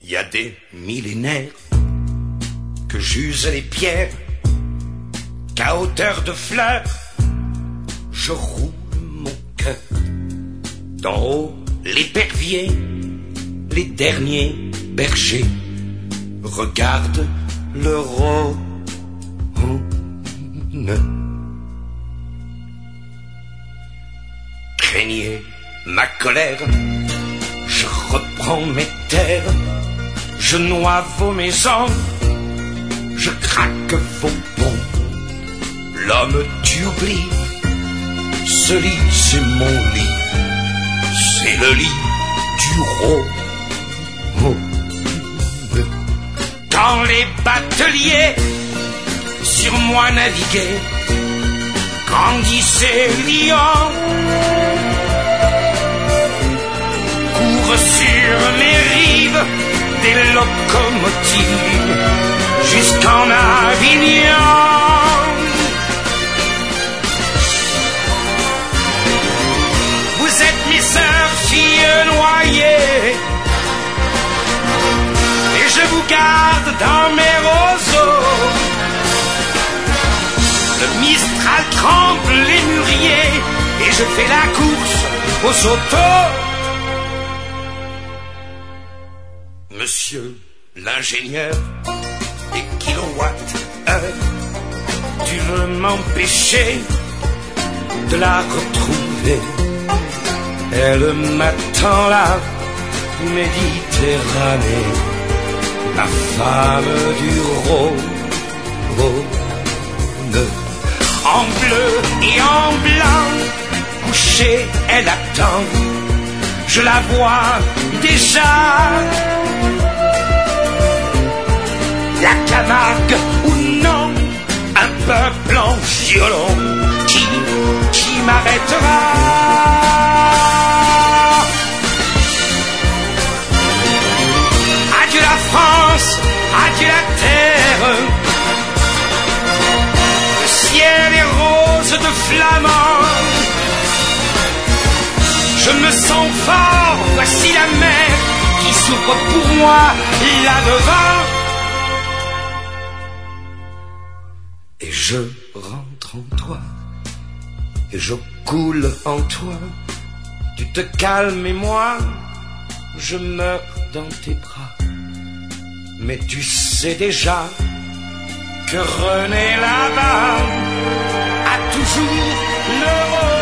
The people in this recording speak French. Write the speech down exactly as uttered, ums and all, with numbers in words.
y a des millénaires que j'use les pierres, qu'à hauteur de fleurs, je roule mon cœur. D'en haut, l'épervier, les derniers bergers regardent le Rhône. Craignez ma colère, je reprends mes terres, je noie vos maisons, je craque vos ponts. L'homme tu oublies, ce lit c'est mon lit, c'est le lit du Rhône. Quand les bateliers sur moi naviguaient, grandissaient lions, courent sur mes rives des locomotives jusqu'en Avignon. Vous êtes mes sœurs filles noyées, et je vous garde dans mes roseaux. Le Mistral trempe les mûriers et je fais la course aux autos. Monsieur l'ingénieur des kilowatts-heure, tu veux m'empêcher de la retrouver. Elle m'attend là, Méditerranée, la femme du Rhône. En bleu et en blanc, couchée, elle attend. Je la vois déjà. La Camargue ou non, un peuple en violon qui, qui m'arrêtera. Adieu la France, adieu la terre. Le ciel est rose de flamand. Je me sens fort, voici la mer qui s'ouvre pour moi là-devant. Et je rentre en toi, et je coule en toi. Tu te calmes et moi, je meurs dans tes bras. Mais tu sais déjà que René là-bas a toujours l'euro.